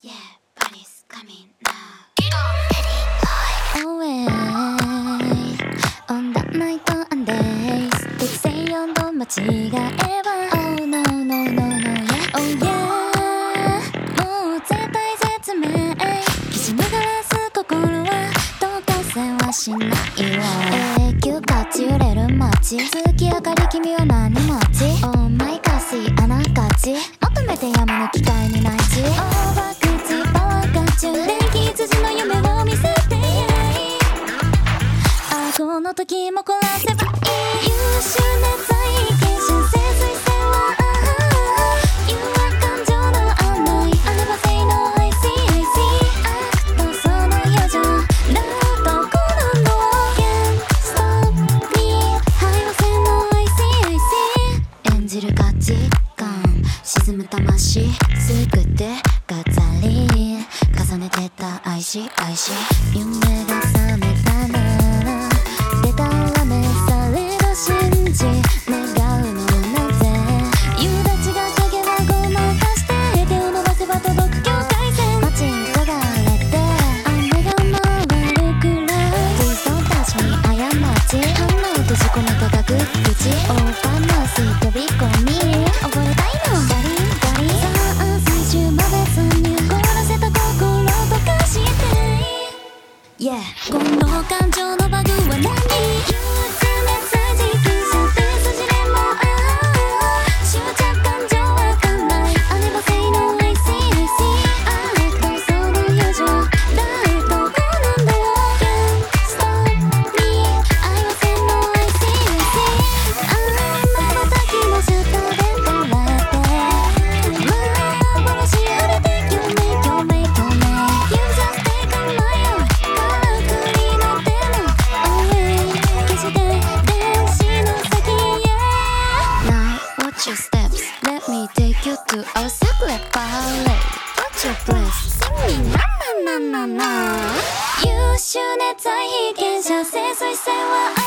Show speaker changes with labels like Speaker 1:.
Speaker 1: Yeah, body's coming now.
Speaker 2: Away on that night and days 適正温度間違えば Oh no no no no yeah Oh yeah もう絶対絶命きしむガラス心は透過せはしないわ永久勝ち揺れる街月明かり君は何待ち Oh my god 穴勝ち求めてやまぬ機会にないし Over 口パワーカチュ電気羊の夢を見せてこの時も凝らせばいい優秀な再現者潜水船は誘惑感情の案内あればせいの I see I see とその表情ルートこのノーゲン Stop me はいませんの I see I see 演じる価値観沈む魂救って飾り重ねてた愛し愛し夢が覚めたなでたらめされる信じ願うのなぜ夕立が影はごまかして手を伸ばせば届く境界線街に焦がれて雨が回るくらい Please don't touch me 過ち反応閉じ込めた額口オーパンな水飛び込み溺れたいのガリガリさあ水中まで参入凍らせた心溶かして Yeah この感情のバグは何Your steps, let me take you to our secret ballet. What's your place? Sing me na na na na na. 優秀熱愛被験者潜水船は